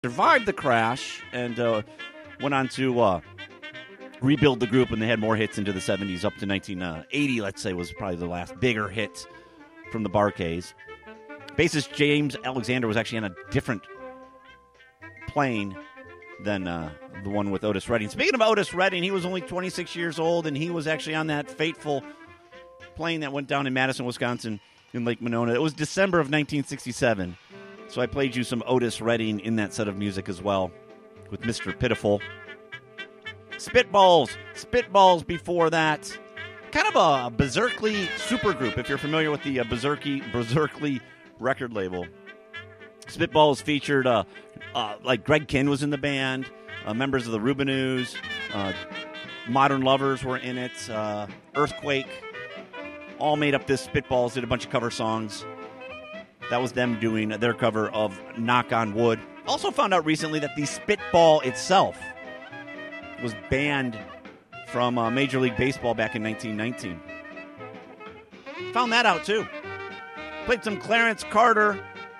survived the crash and went on to rebuild the group, and they had more hits into the 70s up to 1980, let's say, was probably the last bigger hit from the Bar-Kays. Bassist James Alexander was actually on a different plane than the one with Otis Redding. Speaking of Otis Redding, he was only 26 years old, and he was actually on that fateful plane that went down in Madison, Wisconsin in Lake Monona. It was December of 1967. So I played you some Otis Redding in that set of music as well with Mr. Pitiful. Spitballs before that. Kind of a Berserkly supergroup, if you're familiar with the Berserkly record label. Spitballs featured, like Greg Kihn was in the band, members of the Rubinoos, Modern Lovers were in it, Earthquake, all made up this Spitballs, did a bunch of cover songs. That was them doing their cover of Knock on Wood. Also found out recently that the Spitball itself was banned from Major League Baseball back in 1919. Found that out, too. Played some Clarence Carter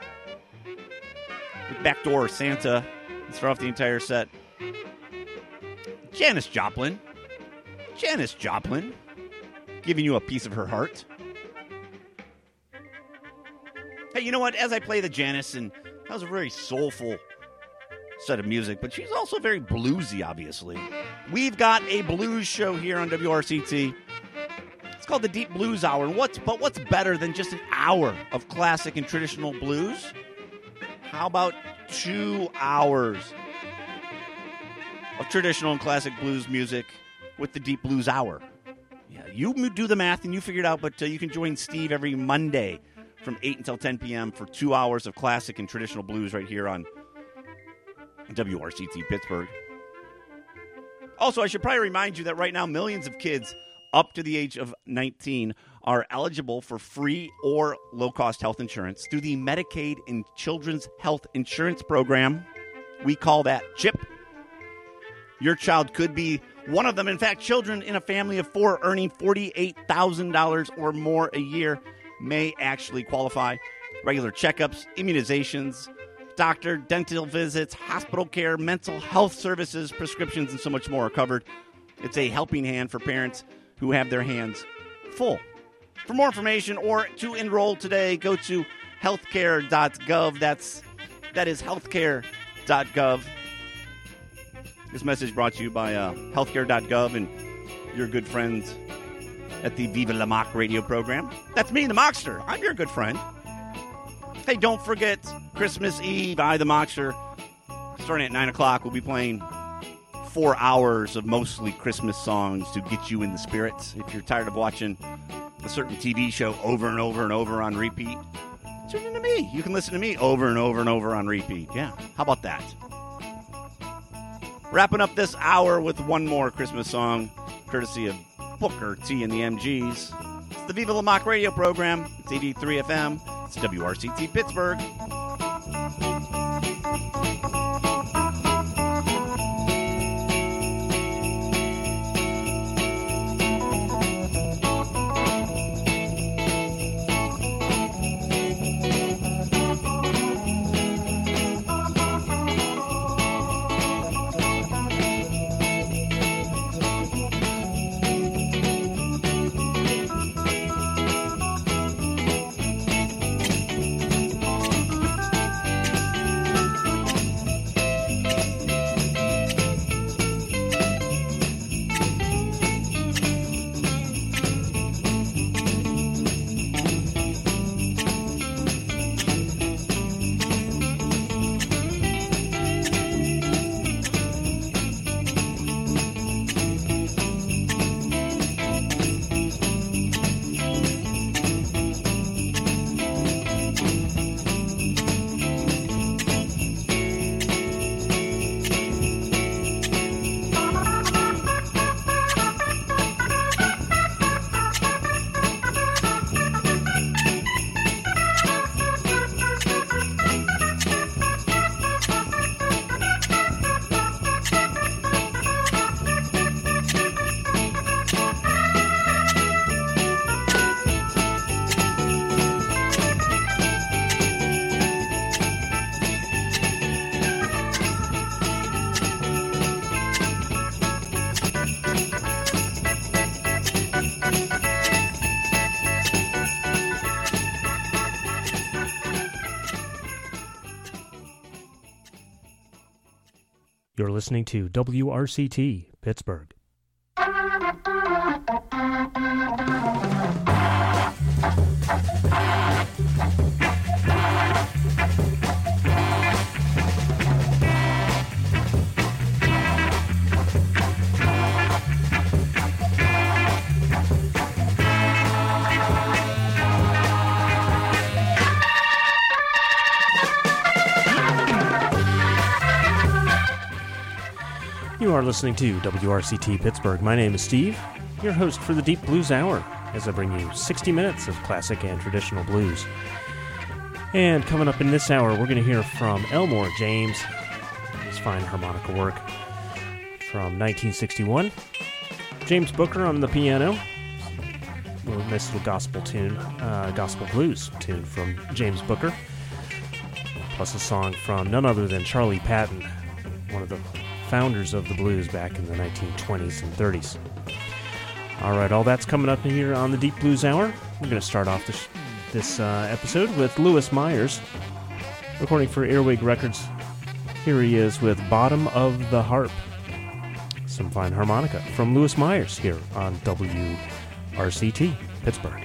with Backdoor Santa. Let's throw off the entire set. Janis Joplin, giving you a piece of her heart. Hey, you know what? As I play the Janis, and that was a very soulful set of music, but she's also very bluesy, obviously. We've got a blues show here on WRCT. It's called the Deep Blues Hour. And what's better than just an hour of classic and traditional blues? How about 2 hours of traditional and classic blues music with the Deep Blues Hour? Yeah, you do the math and you figure it out, but you can join Steve every Monday from 8 until 10 p.m. for 2 hours of classic and traditional blues right here on WRCT Pittsburgh. Also, I should probably remind you that right now millions of kids up to the age of 19 are eligible for free or low-cost health insurance through the Medicaid and Children's Health Insurance Program. We call that CHIP. Your child could be one of them. In fact, children in a family of 4 earning $48,000 or more a year may actually qualify. Regular checkups, immunizations, doctor, dental visits, hospital care, mental health services, prescriptions, and so much more are covered. It's a helping hand for parents who have their hands full. For more information or to enroll today, go to healthcare.gov. That is healthcare.gov. This message brought to you by healthcare.gov and your good friends at the Viva La Mock radio program. That's me, the Mockster. I'm your good friend. Hey, don't forget, Christmas Eve, I, the Mockster, starting at 9 o'clock, we'll be playing 4 hours of mostly Christmas songs to get you in the spirit. If you're tired of watching a certain TV show over and over and over on repeat, tune in to me. You can listen to me over and over and over on repeat. Yeah, how about that? Wrapping up this hour with one more Christmas song, courtesy of Booker T and the MGs. It's the Viva La Mock radio program. It's 83 FM. It's WRCT Pittsburgh. You're listening to WRCT, Pittsburgh. You are listening to WRCT Pittsburgh. My name is Steve, your host for the Deep Blues Hour, as I bring you 60 minutes of classic and traditional blues. And coming up in this hour, we're going to hear from Elmore James, his fine harmonica work from 1961. James Booker on the piano, a nice little gospel tune, gospel blues tune from James Booker, plus a song from none other than Charlie Patton, one of the founders of the blues back in the 1920s and 30s. All right, all that's coming up here on the Deep Blues Hour. We're going to start off this episode with Louis Myers, recording for Earwig Records. Here he is with Bottom of the Harp. Some fine harmonica from Louis Myers here on WRCT Pittsburgh.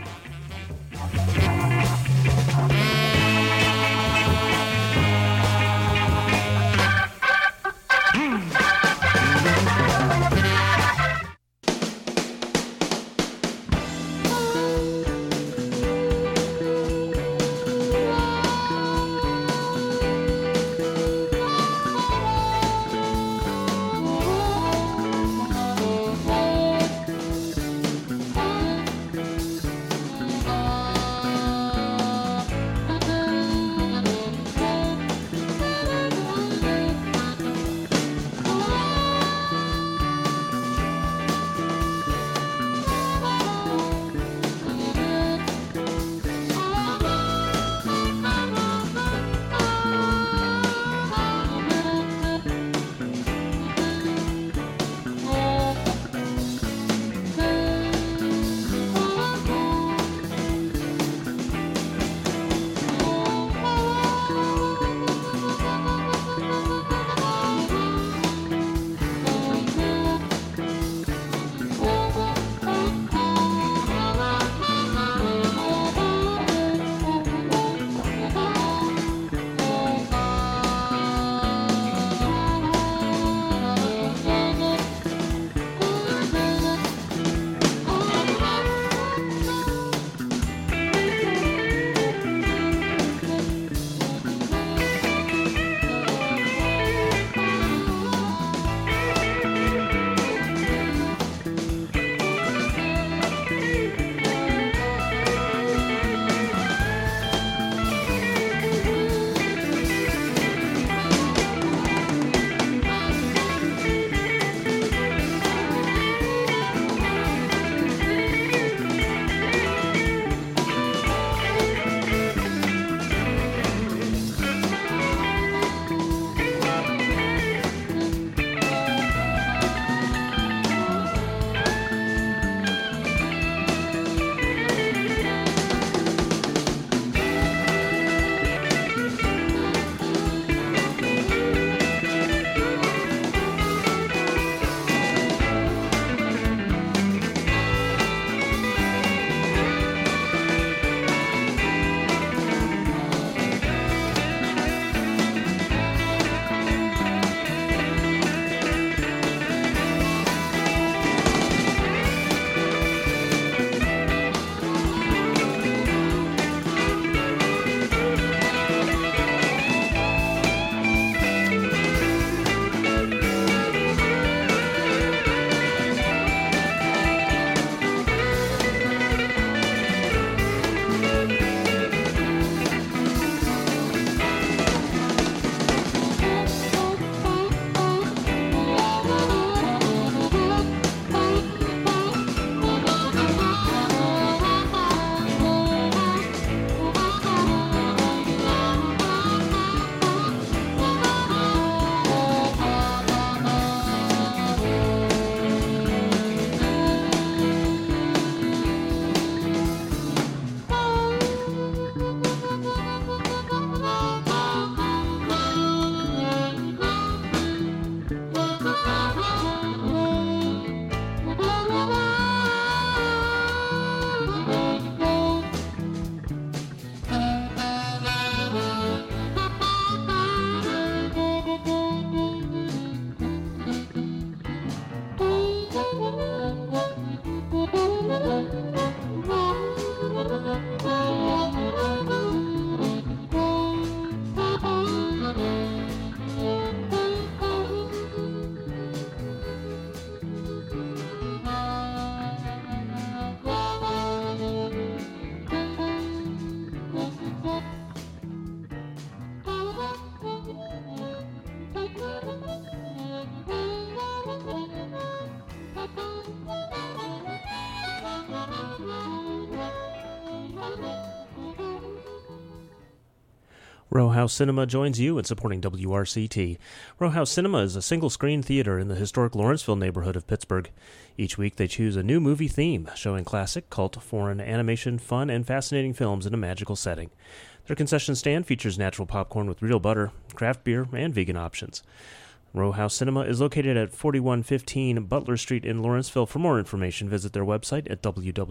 Row House Cinema joins you in supporting WRCT. Row House Cinema is a single-screen theater in the historic Lawrenceville neighborhood of Pittsburgh. Each week they choose a new movie theme, showing classic, cult, foreign, animation, fun, and fascinating films in a magical setting. Their concession stand features natural popcorn with real butter, craft beer, and vegan options. Row House Cinema is located at 4115 Butler Street in Lawrenceville. For more information, visit their website at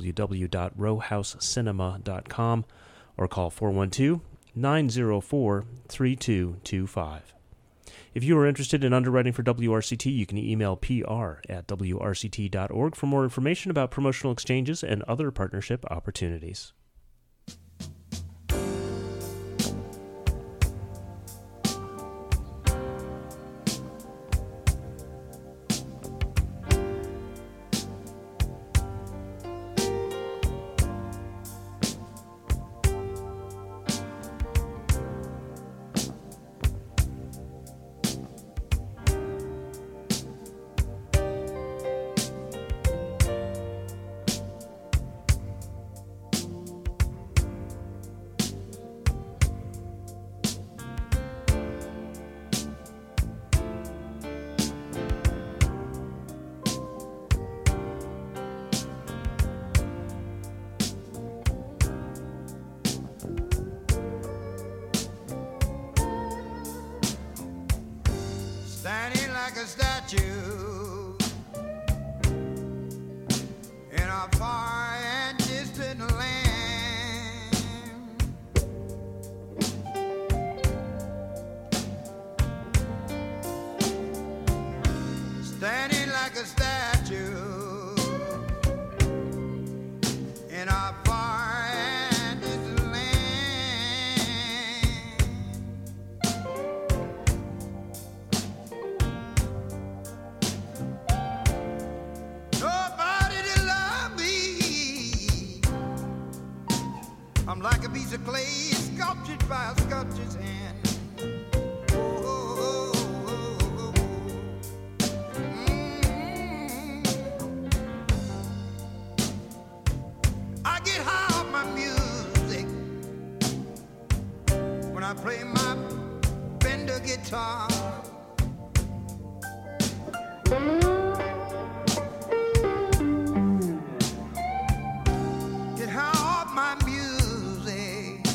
www.rowhousecinema.com or call 412-904-3225. If you are interested in underwriting for WRCT, you can email pr@wrct.org for more information about promotional exchanges and other partnership opportunities. Standing like a statue in a far and distant land, standing like a statue in a far and distant land. I'm like a piece of clay sculptured by a sculptor's hand. Oh, oh, oh, oh. I get high off my music when I play my Fender guitar. Get high off my music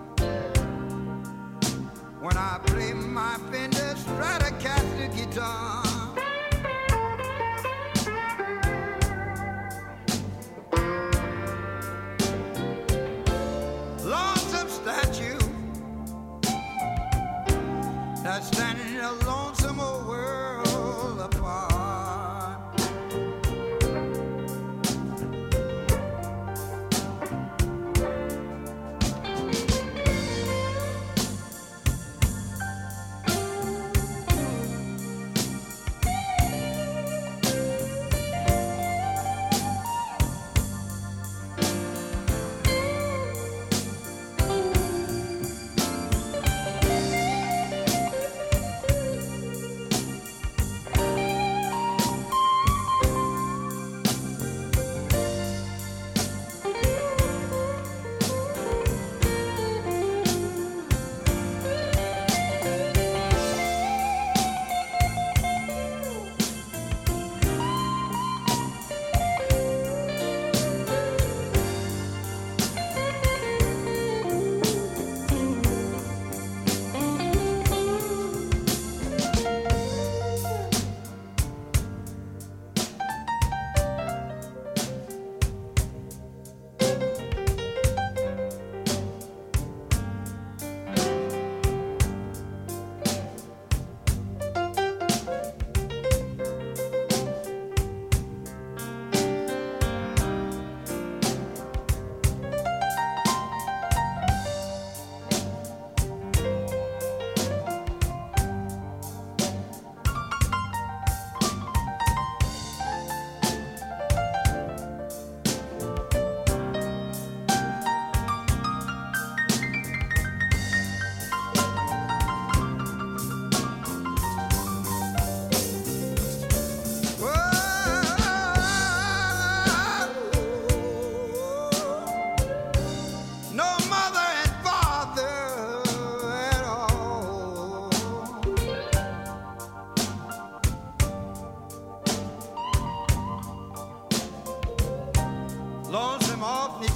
when I play my Fender Stratocaster guitar. Lonesome statue that's standing in a lonesome old world apart.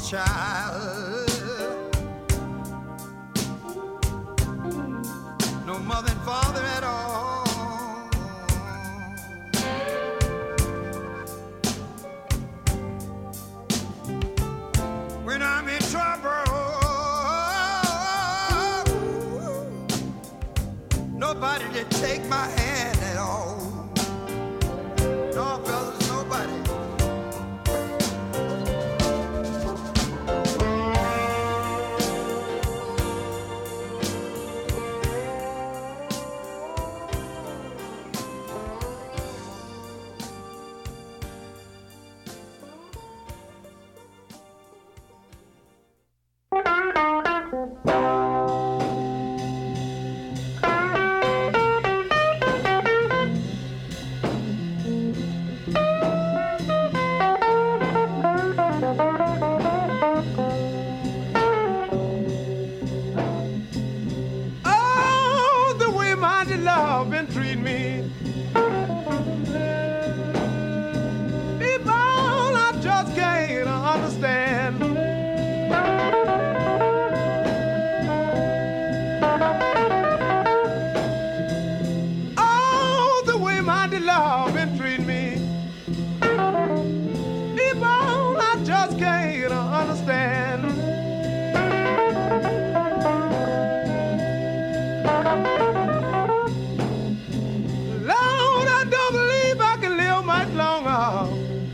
lost child. No mother and father at all. When I'm in trouble, nobody to take my hand at all. No, fellas, nobody. Oh, the way my love been treating me. People, I just can't understand. Oh, the way my love been treating me. People, I just can't understand. Lord, I don't believe I can live much longer.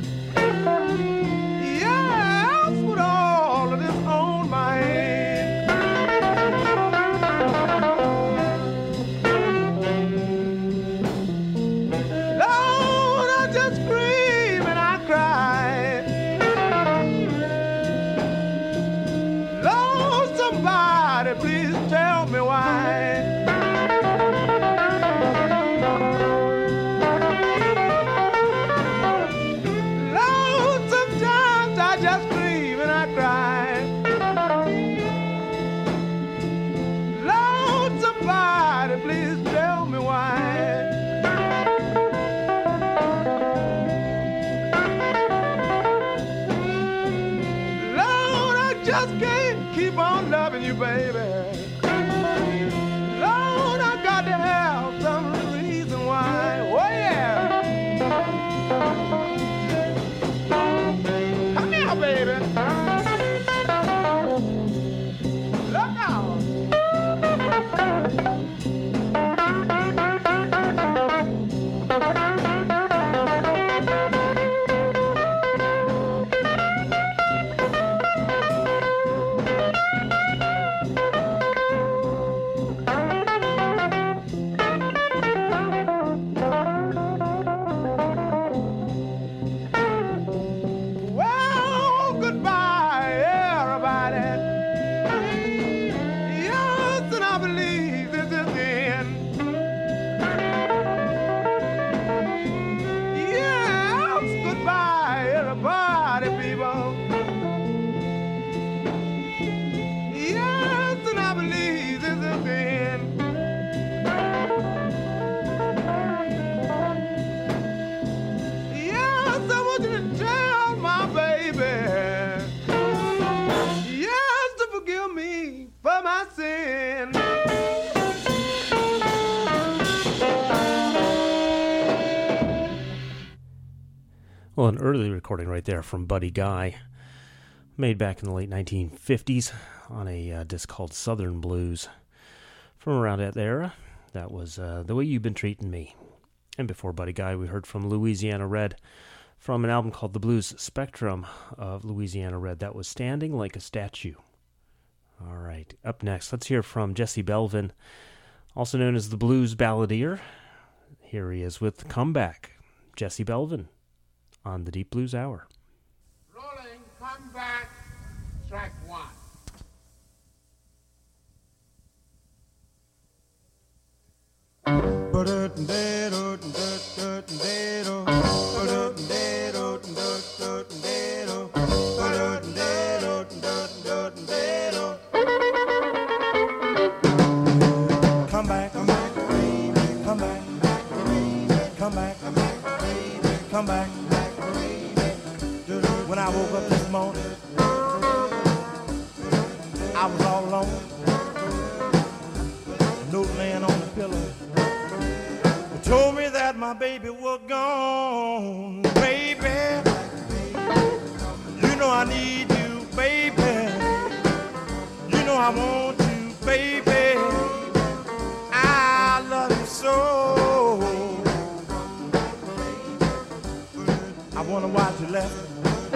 Yes, with all of this on my head. Lord, I just scream and I cry. Lord, somebody please tell me why. Lord, sometimes I just scream and I cry. Lord, somebody please tell me why. Lord, I just can't keep on loving you, baby. Lord, I got to have some reason why. Oh, yeah. Come here, baby. Look out. Well, goodbye, everybody. Yes, and I believe this is the end. Yes, goodbye, everybody, people. Yes, and I believe this is the end. Yes, I want you to tell my baby. Yes, to forgive me for my sin. Well, an early recording right there from Buddy Guy, made back in the late 1950s on a disc called Southern Blues. From around that era, that was The Way You've Been Treating Me. And before Buddy Guy, we heard from Louisiana Red from an album called The Blues Spectrum of Louisiana Red. That was Standing Like a Statue. All right, up next, let's hear from Jesse Belvin, also known as the Blues Balladeer. Here he is with Comeback, Jesse Belvin, on the Deep Blues Hour. Rolling, come back, track one. Come back, come back, baby. Come back, come back, come back, baby. When I woke up this morning, I was all alone. A note laying on the pillow. It told me that my baby was gone. Baby, you know I need you, baby. You know I want you, baby. I love you so. I wonder why you left me.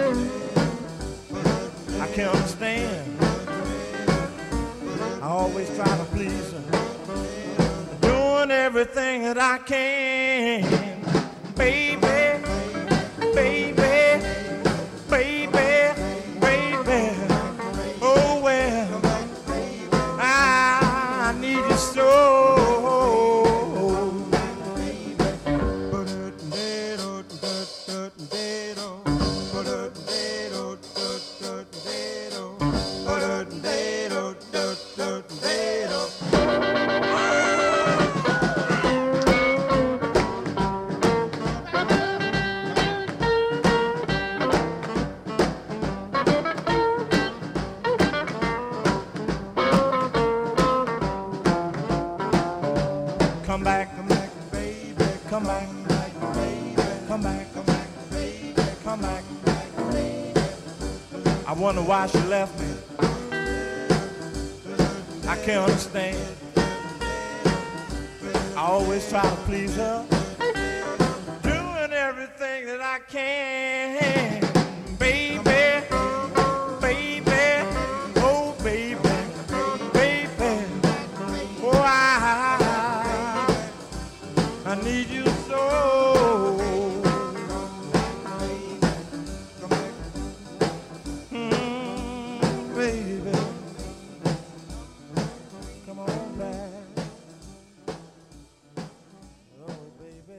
I can't understand. I always try to please her, doing everything that I can. Baby, baby, baby, baby. Oh well, I need you so. Come back, baby. Come back, baby. Come back, baby. Come back, baby. I wonder why she left me. I can't understand. I always try to please her, doing everything that I can. Baby, baby, oh baby, baby. Oh, I need you so. Baby, come on back. Oh, baby.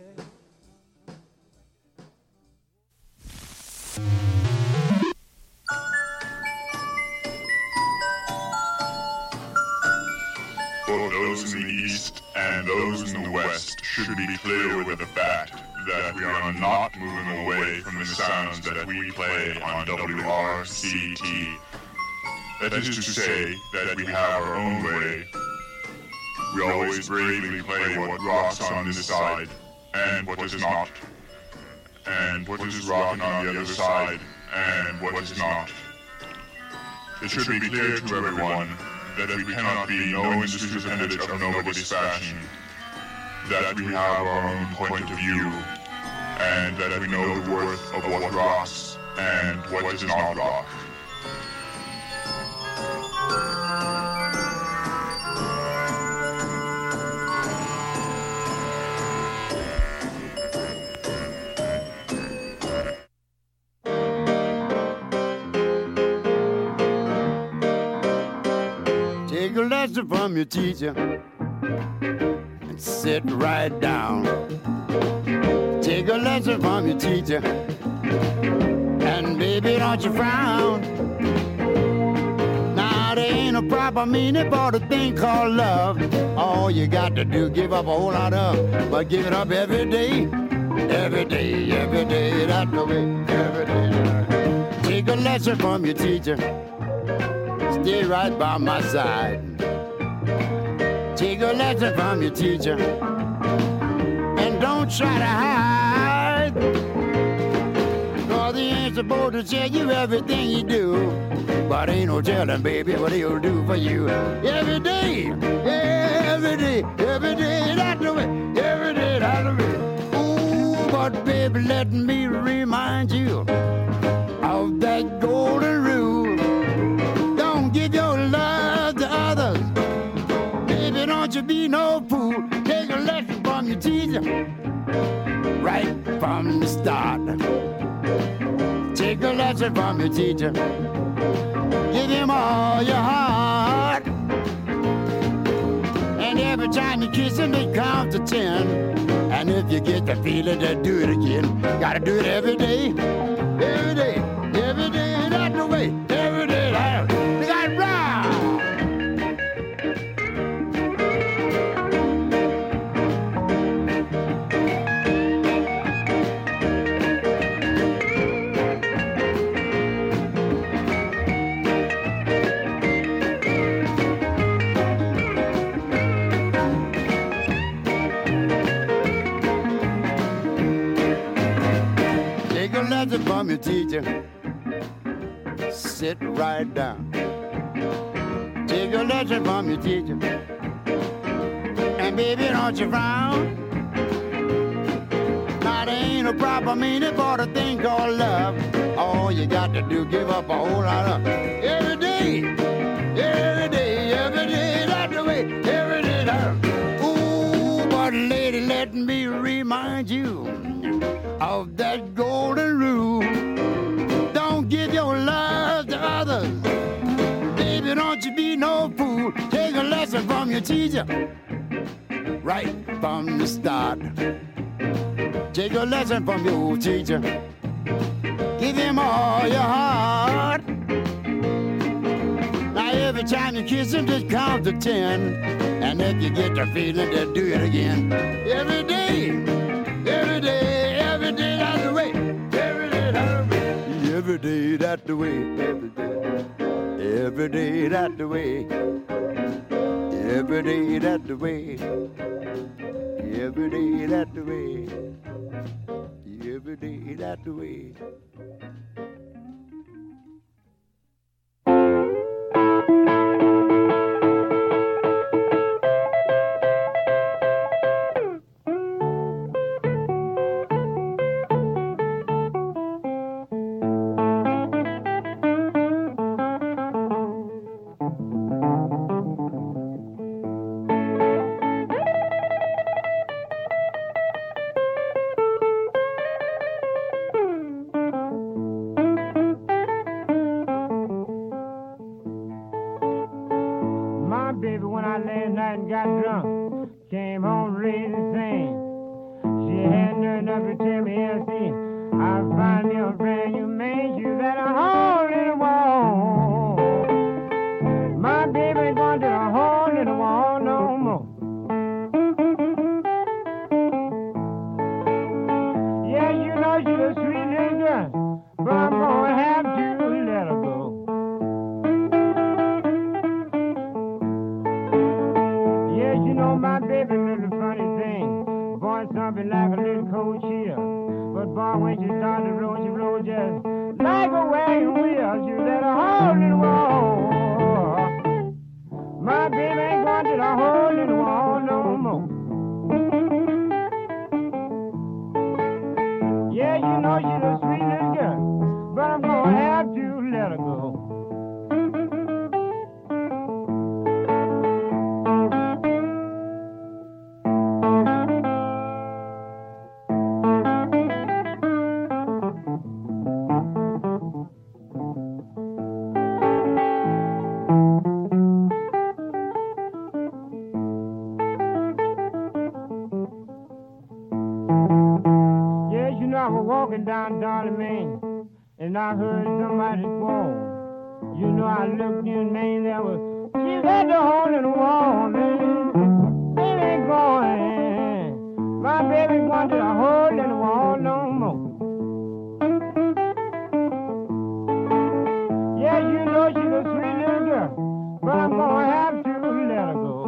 For those in the East and those in the West should be clear with the fact that we are not moving away from the sounds that we play on WRCT. That is to say that we have our own way. We always bravely play what rocks on this side, and what does not, and what is rocking on the other side, and what is not. It should be clear to everyone that we cannot be no industry appendage of nobody's fashion, that we have our own point of view, and that we know the worth of what rocks and what does not rock. Take a lesson from your teacher and sit right down. Take a lesson from your teacher and baby don't you frown. Now there ain't no proper meaning for the thing called love. All you got to do, give up a whole lot of, but give it up every day. Every day, every day, that's the way, every day. Take a lesson from your teacher. Stay right by my side. Take a lesson from your teacher and don't try to hide. Cause he ain't supposed to tell you everything he do, but ain't no telling, baby, what he'll do for you. Every day, every day, every day, that's the way, every day, that's the way. Ooh, but baby, let me remind you of that golden rule. Give your love to others. Baby, don't you be no fool. Take a lesson from your teacher right from the start. Take a lesson from your teacher. Give him all your heart. And every time you kiss him, they count to 10. And if you get the feeling, then do it again. Gotta do it every day. Every day. Every day. That's the way. Every day. That's the way. lesson from your teacher. Sit right down. Take a lesson from your teacher. And baby, don't you frown. Now there ain't no proper meaning for the thing called love. All you got to do, give up a whole lot of every day, every day, every day, that's the way, every day. Ooh, but lady, let me remind you of that golden rule. Don't give your love to others. Baby, don't you be no fool. Take a lesson from your teacher right from the start. Take a lesson from your teacher. Give him all your heart. Now every time you kiss him, just count to 10. And if you get the feeling, then do it again. Every day, every day, every day, that's the way. Every day, that's the way. Every day, that's the way. Every day, every day, that's the way. Every day, that's the way. Every day, that's the way. Every day, that's the way. Down Darling, Maine, and I heard somebody squall. You know, I looked in Maine, there was, she got the hole in the wall, man. Baby going, my baby going to the hole in the wall no more. Yeah, you know she's a sweet little girl, but I'm gonna have to let her go.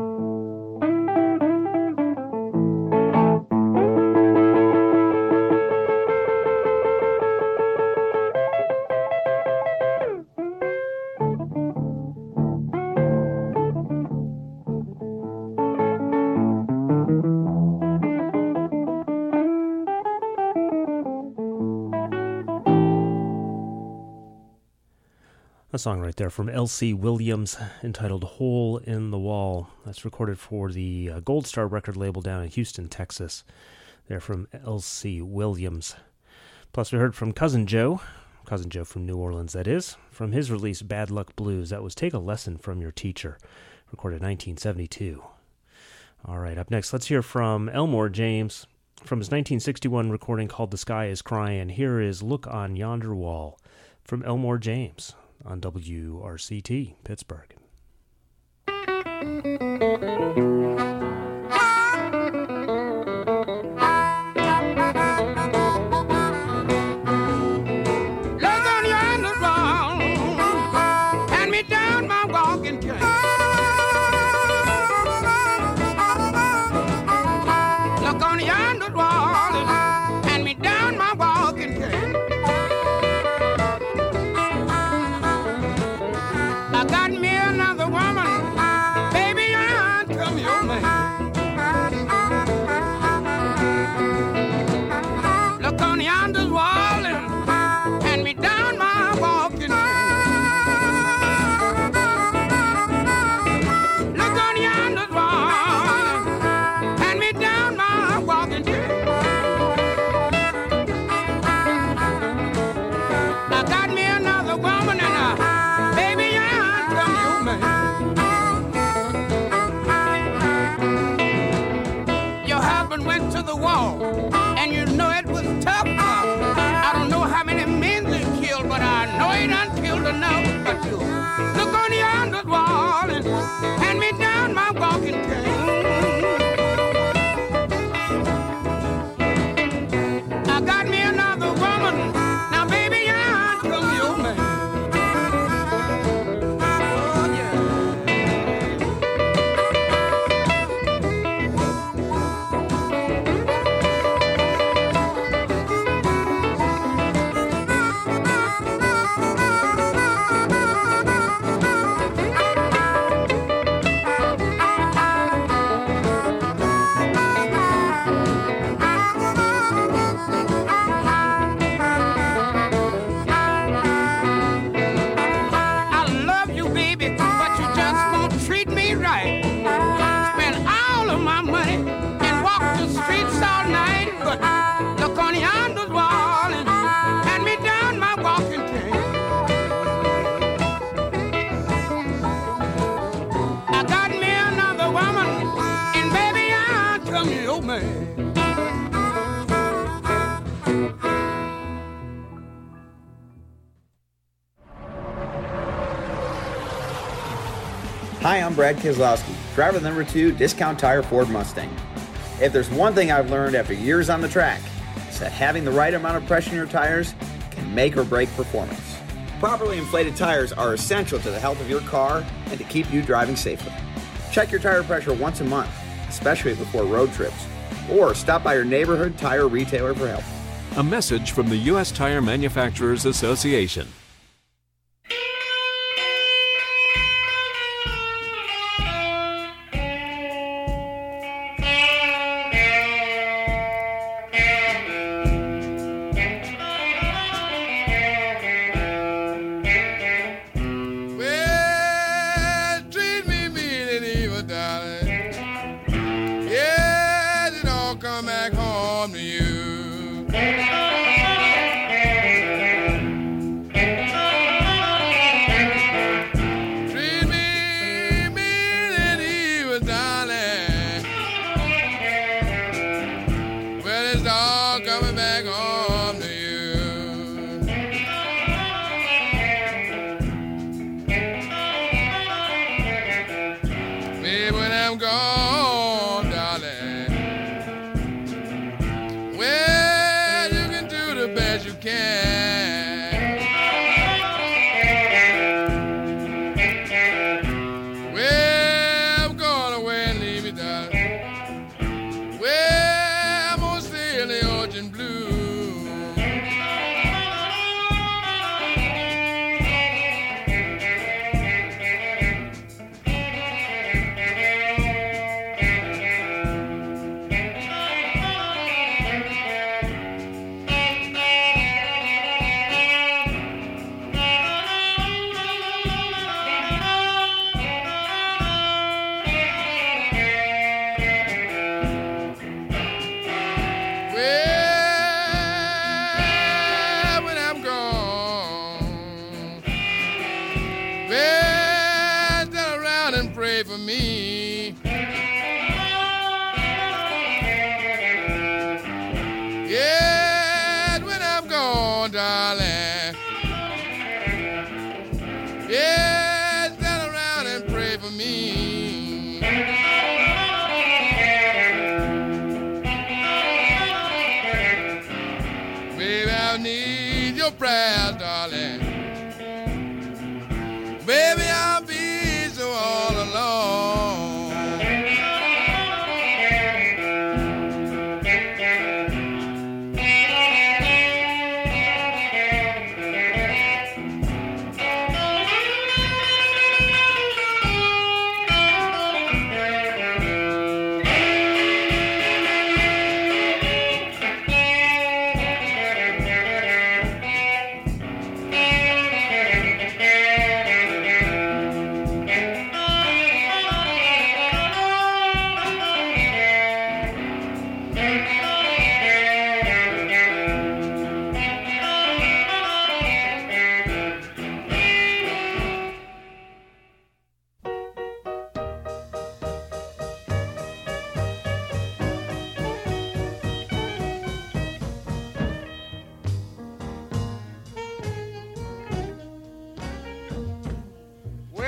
A song right there from L.C. Williams entitled Hole in the Wall. That's recorded for the Gold Star record label down in Houston, Texas. They're from L.C. Williams. Plus we heard from Cousin Joe from New Orleans, that is, from his release Bad Luck Blues. That was Take a Lesson from Your Teacher, recorded in 1972. All right, up next, let's hear from Elmore James from his 1961 recording called The Sky is Crying. Here is Look on Yonder Wall from Elmore James on WRCT, Pittsburgh. Look on yonder wall, hand me down my walking cane. war, and you know it was tough. I don't know how many men they killed, but I know he done killed enough. But you look on yonder wall and hand me down my walking cane. I got me another woman. Now, baby, I come your man. Oh, yeah. Hi, I'm Brad Keselowski, driver of the number 2 Discount Tire Ford Mustang. If there's one thing I've learned after years on the track, it's that having the right amount of pressure in your tires can make or break performance. Properly inflated tires are essential to the health of your car and to keep you driving safely. Check your tire pressure once a month, especially before road trips, or stop by your neighborhood tire retailer for help. A message from the U.S. Tire Manufacturers Association.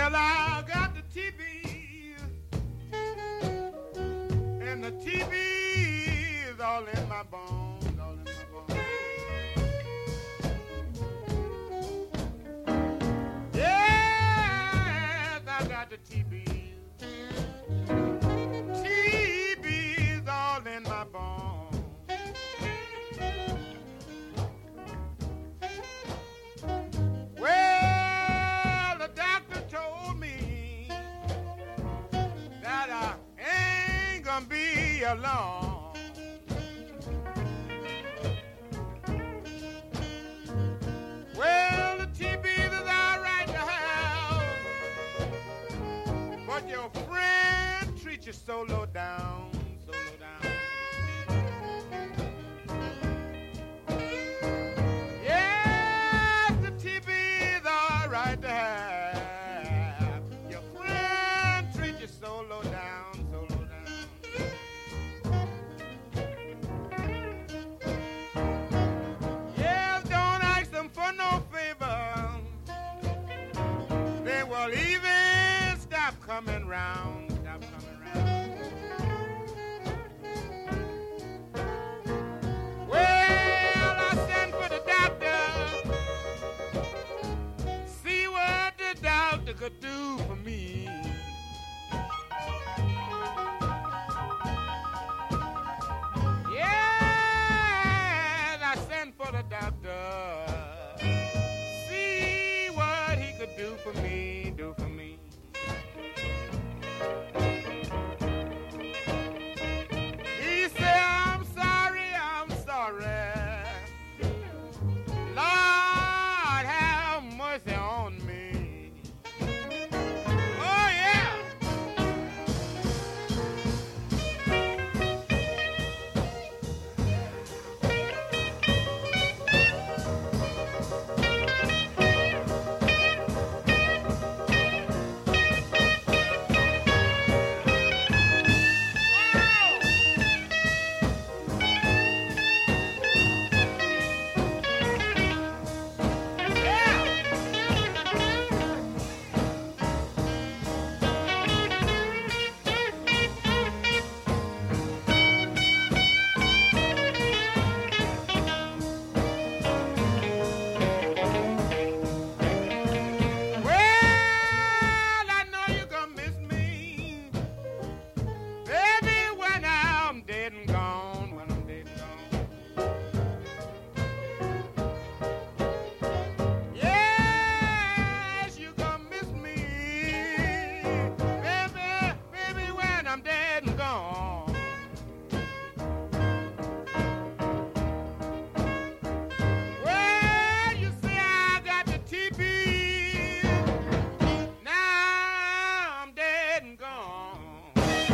Well, I got the TB, and the TB is all in my bones, all in my bones. Yes, I got the TB. TB is all in my bones. Well, the doctor told me that I ain't gonna be alone. Well, the TB is all right to have, but your friend treats you so low down, so low down. Yes, the TB is all right to have. Your friend treats you so low down, so low down. Yes, don't ask them for no favor. They will even stop coming round, stop coming round. Well, I sent for the doctor, see what the doctor could do for me. Yes, I sent for the doctor, see what he could do for me, do for me. He said, I'm sorry, I'm sorry. Lord, have mercy on me. Oh, yeah. Well, I know you're gonna miss me, baby, when I'm dead and gone, when I'm dead and gone. Yes, you're gonna miss me, baby, baby, when I'm dead and gone. Well, you see, I got the TB. Now I'm dead and gone.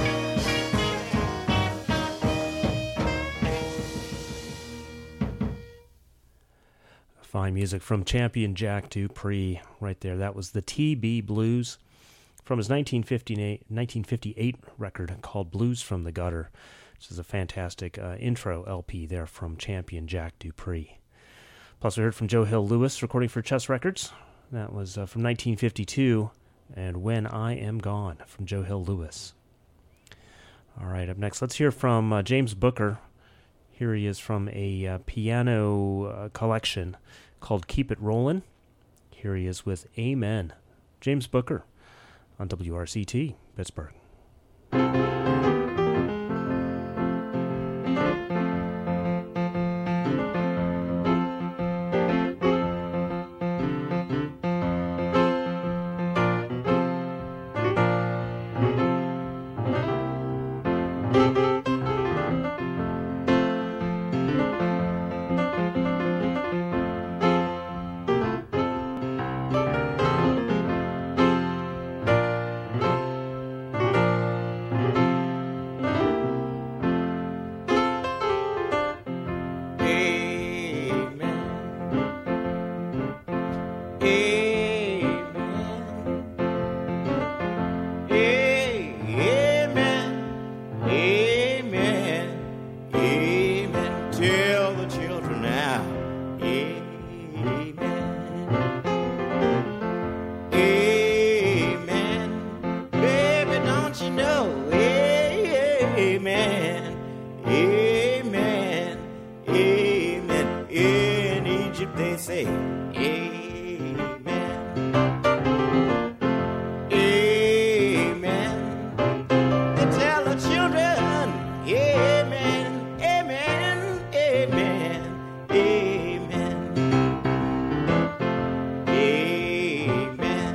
Fine music from champion Jack Dupree right there. That was the TB Blues from his 1958 record called Blues from the Gutter, which is a fantastic intro LP there from champion Jack Dupree. Plus, we heard from Joe Hill Lewis recording for Chess Records. That was from 1952, and When I Am Gone from Joe Hill Lewis. All right, up next, let's hear from James Booker. Here he is from a piano collection called Keep It Rollin'. Here he is with Amen. James Booker on WRCT, Pittsburgh. they say, Amen. Amen. They tell the children, Amen, Amen, Amen, Amen. Amen.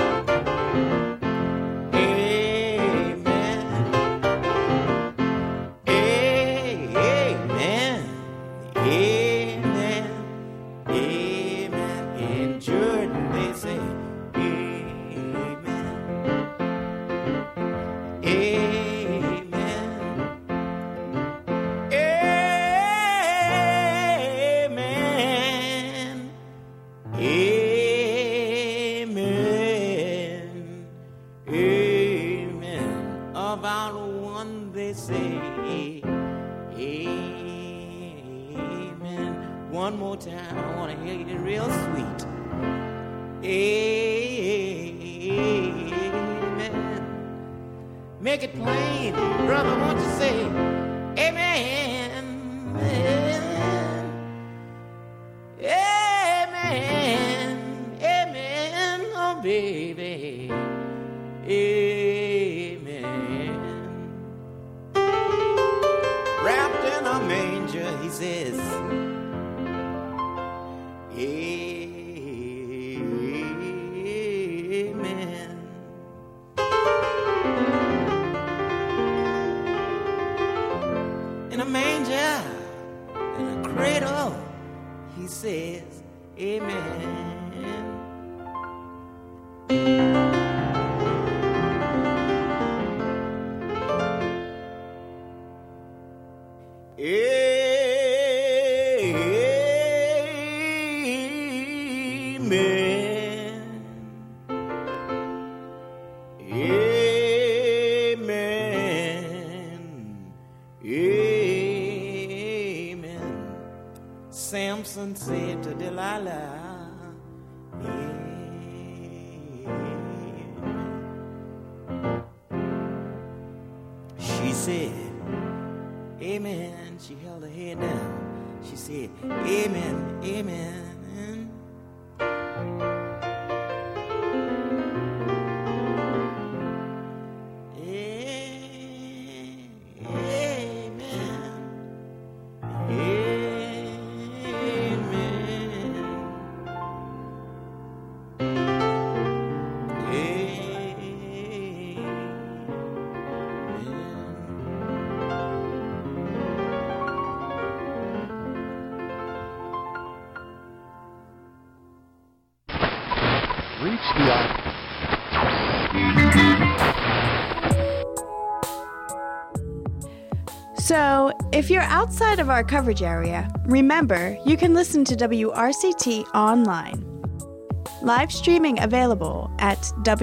Amen. Amen. Amen. In Jordan they say, Amen. Amen. Amen. Amen. Amen. About one they say, Amen. One more time, I want to hear you real sweet. Amen. Make it plain, brother, won't you say, Amen. Amen. Amen. Oh, baby. Amen. Wrapped in a manger, he says, Amen. In a manger, in a cradle, he says, Amen. Amen. Amen. Amen. Samson said to Delilah, Amen. She said, Amen. She held her head down. She said, Amen, amen. So, if you're outside of our coverage area, remember you can listen to WRCT online. Live streaming available at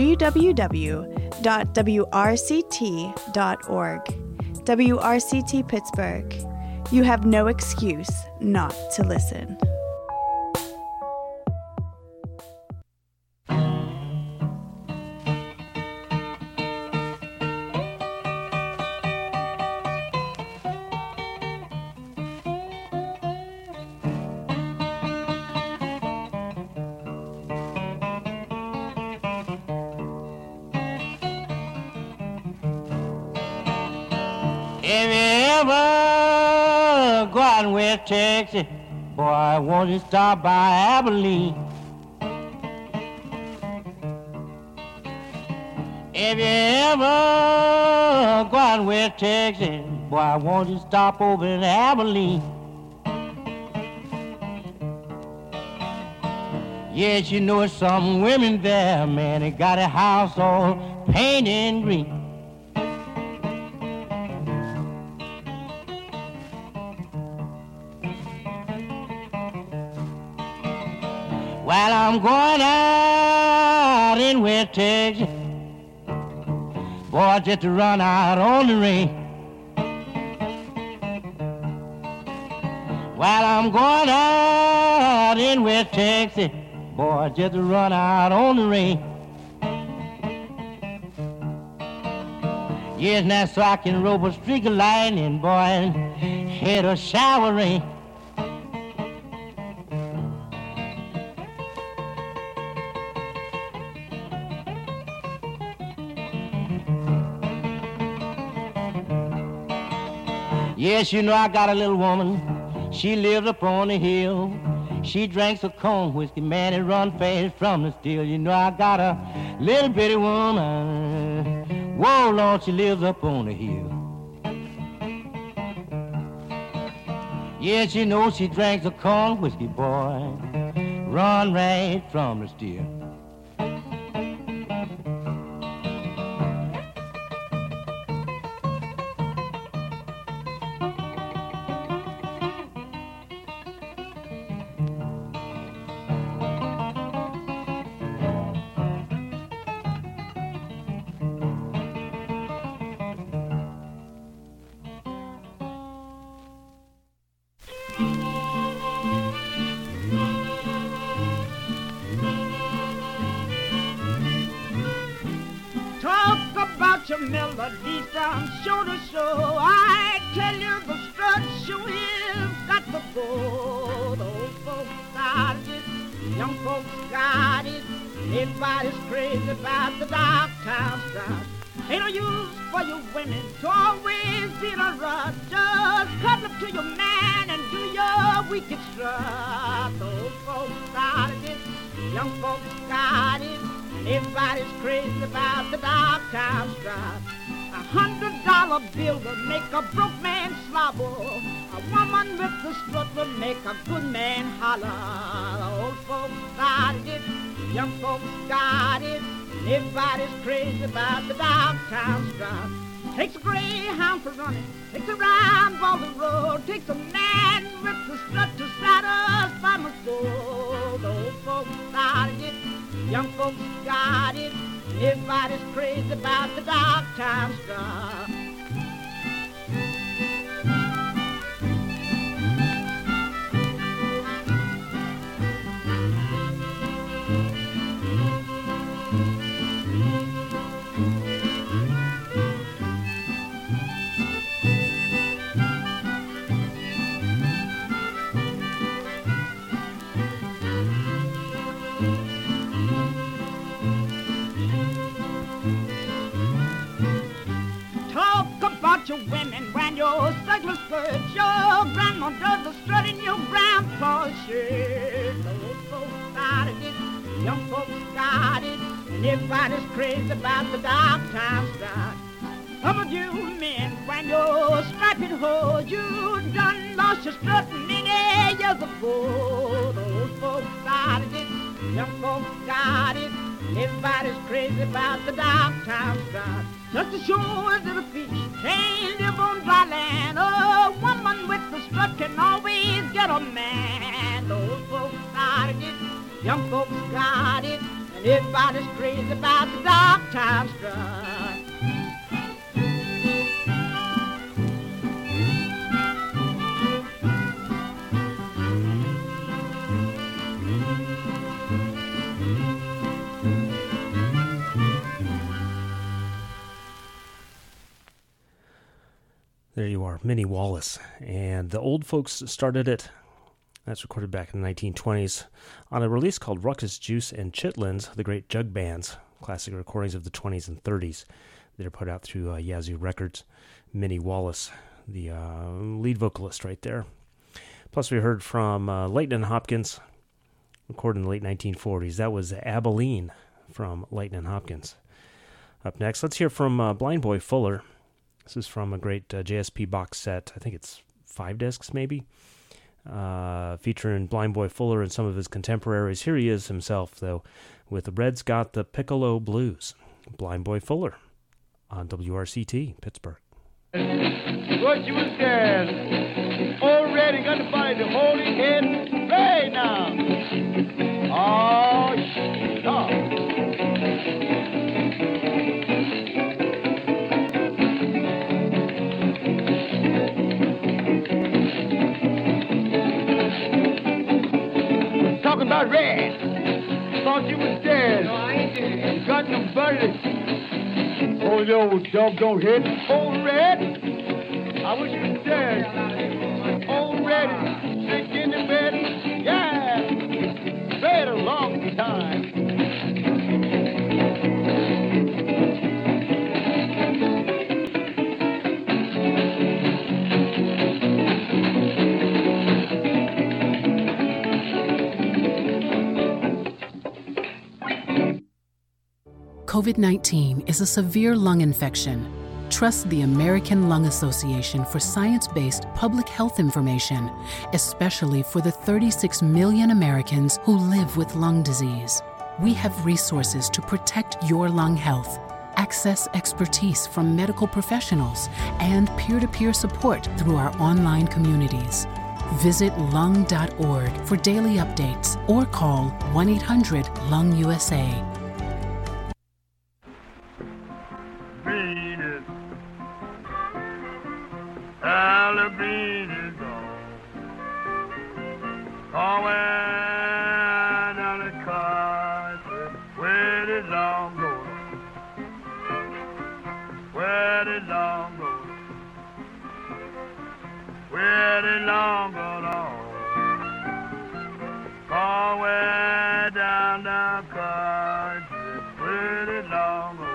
www.wrct.org. WRCT Pittsburgh. You have no excuse not to listen. If you ever go out in West Texas, boy, won't you stop by Abilene? If you ever go out in West Texas, boy, won't you stop over in Abilene? Yes, you know some women there, man, they got a house all painted green. While I'm going out in West Texas, boy, just to run out on the range. While I'm going out in West Texas, boy, just to run out on the range. Yes, now so I can rope a streak of lightning, boy, and head a shower rain. Yes, you know I got a little woman. She lives up on the hill. She drinks a corn whiskey, man, it run fast from the still. You know I got a little bitty woman. Whoa, Lord, she lives up on the hill. Yes, you know she drinks a corn whiskey, boy. Run right from the still. Melody from show to show. I tell you the strut show is got to go. The old folks got it, young folks got it. Everybody's crazy about the Dogtown strut. Ain't no use for you women to always be in a rut. Just cuddle up to your man and do your wicked strut. The old folks got it, young folks got it. Everybody's crazy about the Dogtown strut. $100 bill will make a broke man slobber. A woman with the strut will make a good man holler. The old folks got it, young folks got it. Everybody's crazy about the Dogtown strut. Takes a greyhound for running, takes a round ball the road, takes a man with the strut to satisfy my soul. The old folks got it, young folks got it. Everybody's crazy about the Dogtown strut. Your women when your circular skirt, your grandma does the strut in your grandpa's shirt. The old folks got it, young folks got it, and everybody's crazy about the Dogtown strut. Some of you men, when you're strapping hoe, you done lost your strut many years ago. The old folks got it, young folks got it, and everybody's crazy about the Dogtown strut. Just as sure as the fish can't live on dry land, a woman with the strut can always get a man. The old folks got it, young folks got it, and everybody's crazy about the Dogtown strut. There you are, Minnie Wallace. And the Old Folks started it. That's recorded back in the 1920s on a release called Ruckus Juice and Chitlins, the great jug bands, classic recordings of the 20s and 30s that are put out through Yazoo Records. Minnie Wallace, the lead vocalist right there. Plus we heard from Leighton Hopkins, recorded in the late 1940s. That was Abilene from Leighton Hopkins. Up next, let's hear from Blind Boy Fuller. This is from a great JSP box set. I think it's 5 discs, maybe, featuring Blind Boy Fuller and some of his contemporaries. Here he is himself, though, with the Red's Got the Piccolo Blues. Blind Boy Fuller on WRCT, Pittsburgh. What you was there? Already got to find the holy head. Hey, now. Oh, stop. Talking about Red. Thought you was dead. No, I ain't dead. You got no buddy. Oh, the old doggone head. Old Red. I wish you was dead. Old Red. Sick in the bed. Yeah. Red a long time. COVID-19 is a severe lung infection. Trust the American Lung Association for science-based public health information, especially for the 36 million Americans who live with lung disease. We have resources to protect your lung health. Access expertise from medical professionals and peer-to-peer support through our online communities. Visit lung.org for daily updates or call 1-800-LUNG-USA. Alabama gone. Oh, where down the country, where did long go? Where did long go? Where did long go? Oh, where down the country, where did long go?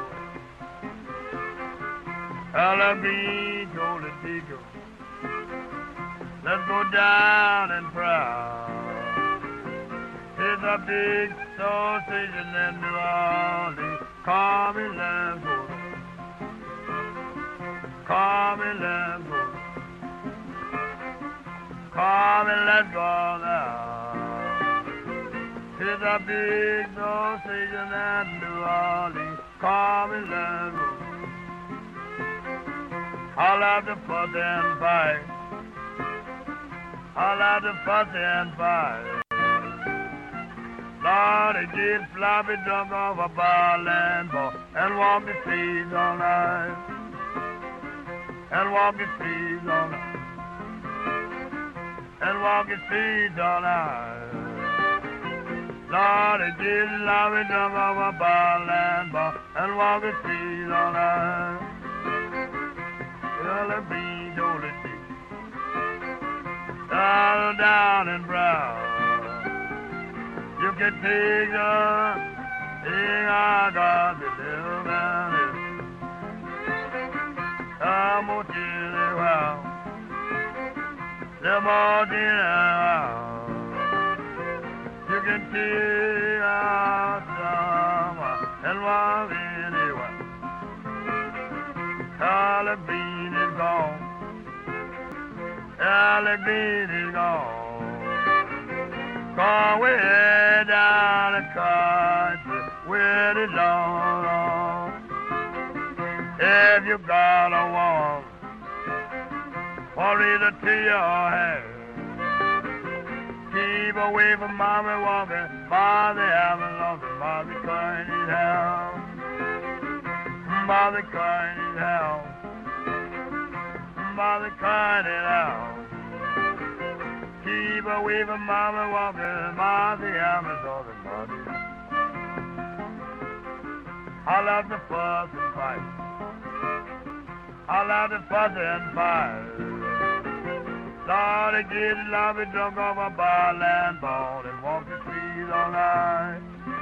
Alabama, go to Digger. Let's go down and proud. Here's a big sausage in New Orleans. Come and let's go. Come and let's go. Come and let's go now. Here's a big sausage in New Orleans. Come and let's go. I'll have to fuss and fight. I'll have to fuss and fight. Lord, it get floppy drunk off a ball and ball and walk the streets all night. And walk the streets all night. And walk the streets all night. Lord, it get floppy drunk off a ball and ball and walk the streets all night. Down and brown. You can take the thing I got to do, man. I'm going to tell you how. The more dinner. You can take out some and walk anywhere. All the bean is gone. Alabama is gone. Gone way down the country, where it long. If you got a woman, or either to your head, keep away from mommy walking, by the ambulance, by the kind is hell. By the kind is hell. Mother crying it out. Keep away from mama walking, Martha, Amazon, and Marty. I love the fuss and fight. I love the fuss and fight. Lord, it gets lovely drunk off a ball and ball and walk the streets all night.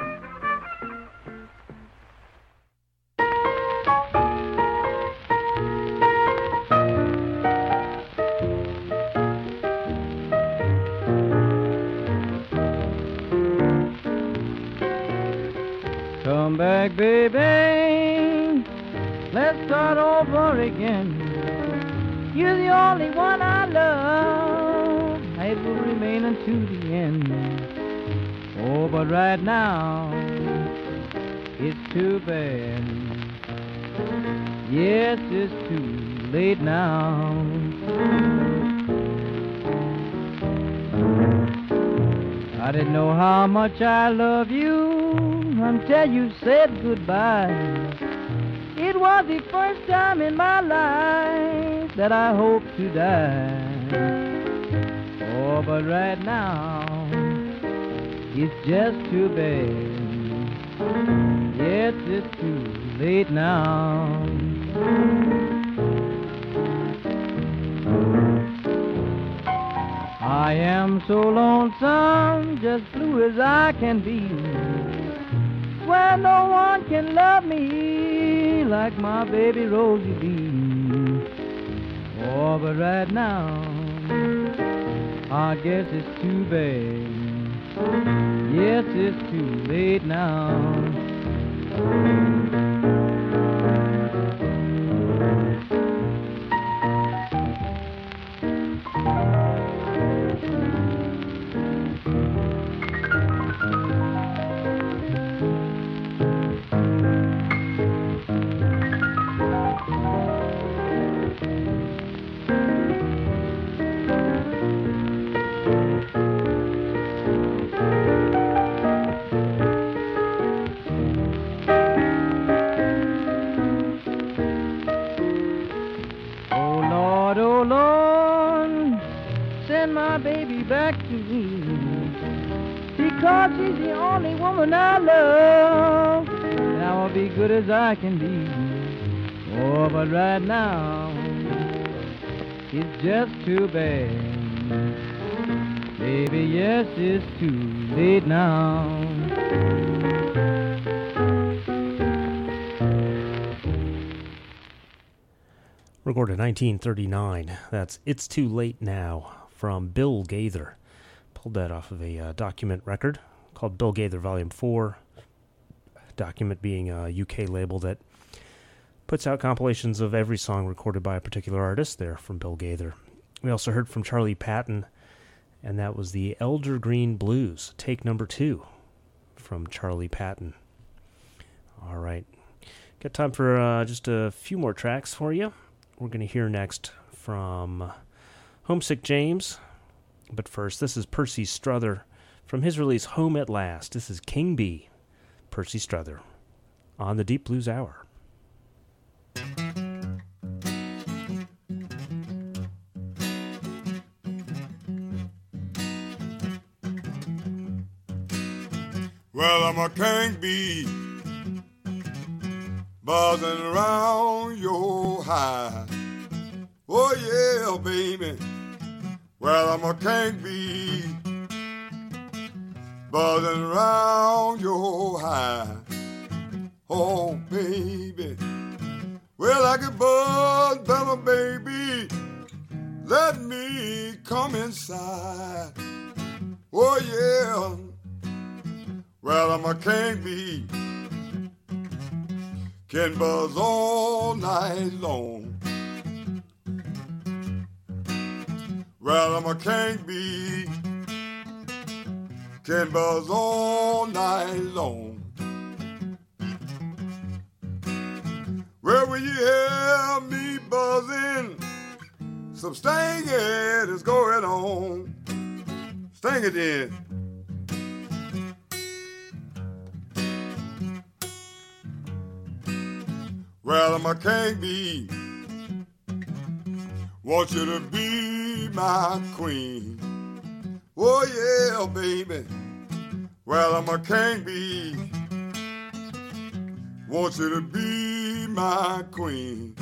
Come back, baby, let's start over again. You're the only one I love, it will remain until the end. Oh, but right now, it's too bad. Yes, it's too late now. I didn't know how much I love you until you said goodbye. It was the first time in my life that I hoped to die. Oh, but right now, it's just too bad. Yes, it's too late now. I am so lonesome, just blue as I can be. Where no one can love me like my baby Rosie B. Oh, but right now, I guess it's too bad. Yes, it's too late now. Oh Lord, send my baby back to me, because she's the only woman I love, and I will be good as I can be. Oh, but right now, it's just too bad. Baby, yes, it's too late now. Recorded 1939. That's It's Too Late Now from Bill Gaither. Pulled that off of a Document record called Bill Gaither Volume 4. Document being a UK label that puts out compilations of every song recorded by a particular artist there from Bill Gaither. We also heard from Charlie Patton, and that was the Elder Green Blues, take number 2 from Charlie Patton. All right. Got time for just a few more tracks for you. We're going to hear next from Homesick James. But first, this is Percy Struther from his release Home at Last. This is King Bee, Percy Struther, on the Deep Blues Hour. Well, I'm a king bee, buzzing around your hive. Oh yeah, baby. Well, I'm a king bee, buzzing around your hive. Oh baby. Well, I can buzz better, baby. Let me come inside. Oh yeah. Well, I'm a king bee, can buzz all night long. Well, I'm a king bee, can buzz all night long. Well, when you hear me buzzing, some stinging is going on. Sting it in. Well, I'm a king bee, want you to be my queen. Oh yeah, baby. Well, I'm a king bee, want you to be my queen.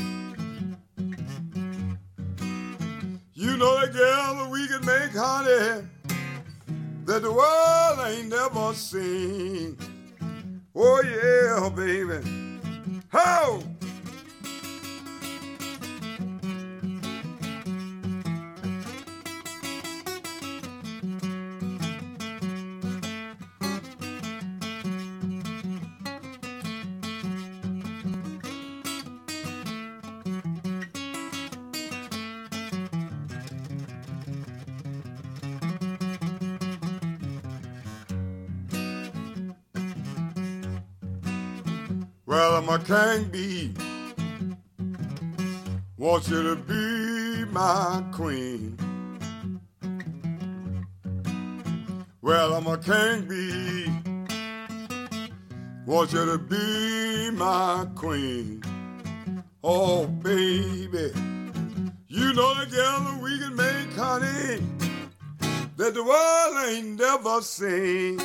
You know that girl that we can make honey that the world ain't never seen. Oh yeah, baby. Ho! Well, I'm a king bee, want you to be my queen. Well, I'm a king bee, want you to be my queen. Oh, baby, you know the girl that we can make honey that the world ain't never seen.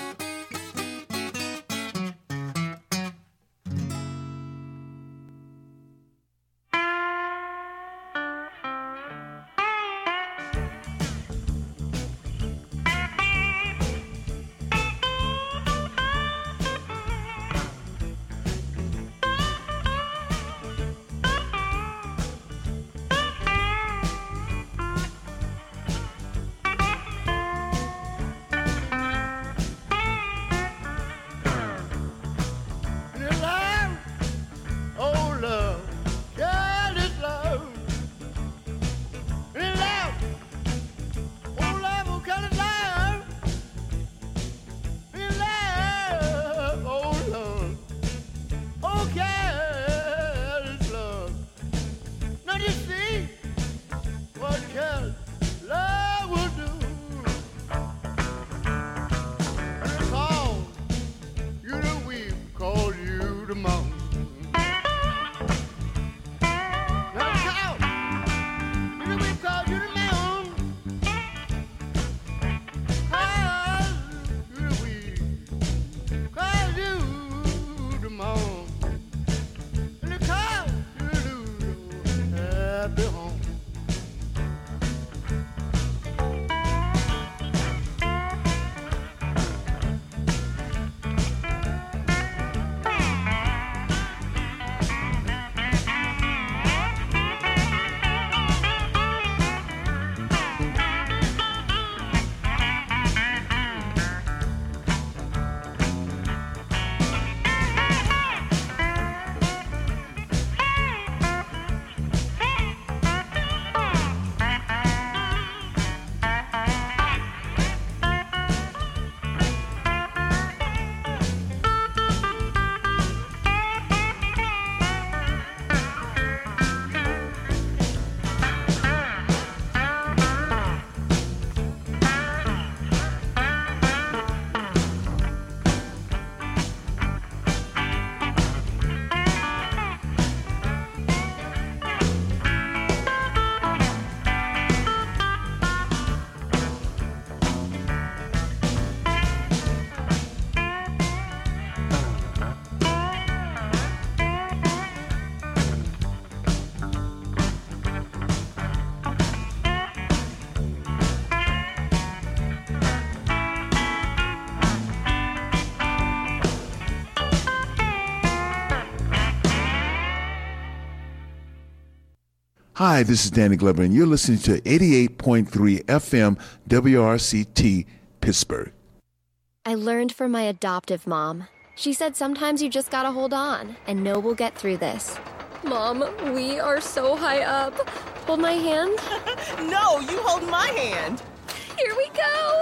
Hi, this is Danny Glover, and you're listening to 88.3 FM WRCT Pittsburgh. I learned from my adoptive mom. She said sometimes you just gotta hold on and know we'll get through this. Mom, we are so high up. Hold my hand. No, you hold my hand. Here we go.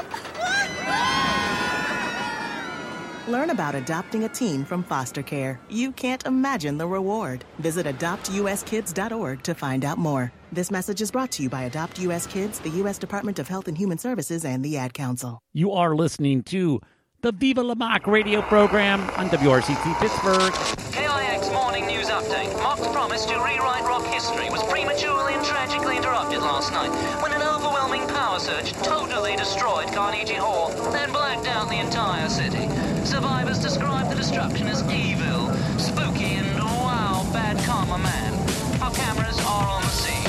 Learn about adopting a teen from foster care. You can't imagine the reward. Visit adoptuskids.org to find out more. This message is brought to you by Adopt U.S. Kids, the U.S. Department of Health and Human Services, and the Ad Council. You are listening to the Viva La Mock radio program on WRCT Pittsburgh. KIX Morning News Update. Mock's promise to rewrite rock history was prematurely and tragically interrupted last night when an overwhelming power surge totally destroyed Carnegie Hall and blacked out the entire city. Survivors describe the destruction as evil, spooky, and wow, bad karma man. Our cameras are on the scene.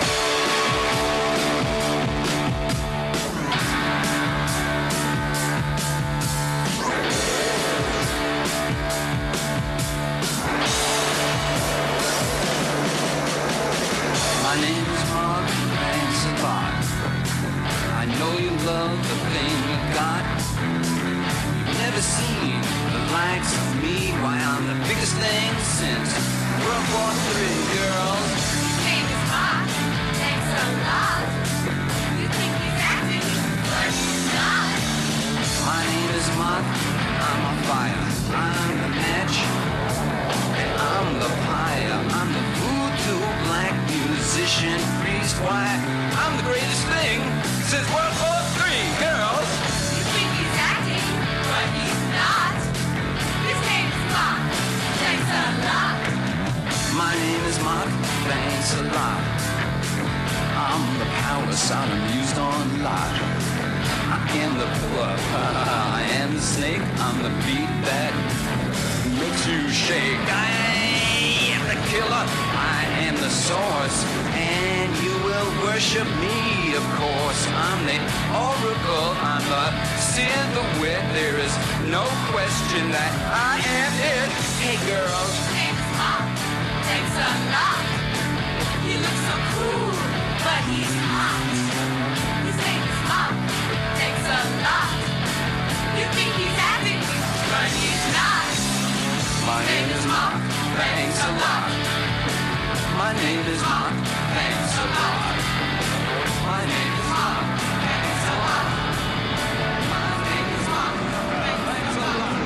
My name is Mark, thanks a lot. I know you love the thing you got. Never seen the likes of me. Why, I'm the biggest thing since World War III, girls. His name is Mark. Thanks a lot. You think he's acting, but he's not. My name is Mark. I'm a fire. I'm the match. And I'm the pyre. I'm the voodoo black musician priest. Why, I'm the greatest thing since World War III, girls. You think he's acting, but he's not. His name is Mark. Thanks a lot. My name is Mark. Thanks a lot. I'm the power Sodom used on Lot. I am the pillar. I am the snake. I'm the beat that makes you shake. I am the killer. I am the source. And you will worship me, of course. I'm the oracle. I'm the seer, the wit. There is no question that I am it. Hey, girls. His name is Mark. Thanks a lot. He looks so cool, but he's hot. His name is Mark. Thanks a lot. You think he's acting, but he's not. My name is Mark. Thanks a lot. My name is Mark. Thanks a lot. My name is Mark. Thanks a lot. My name is Mark. Thanks a lot.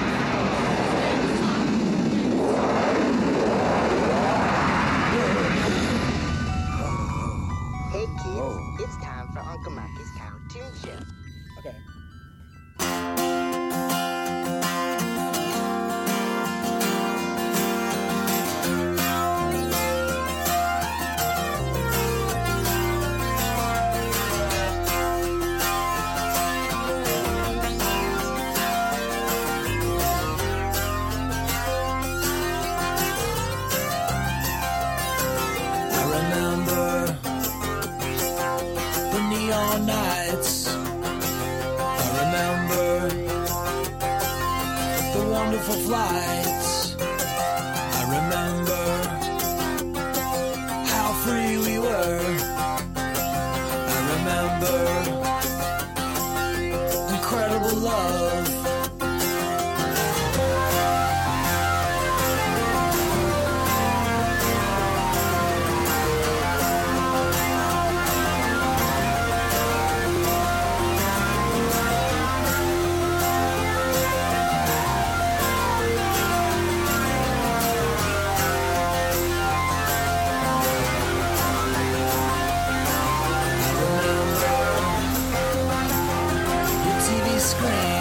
Hey kids, it's time for Uncle Marky's Cartoon Show. Okay. Nights. I remember the wonderful flights. I remember how free we were. I remember incredible love. Screen.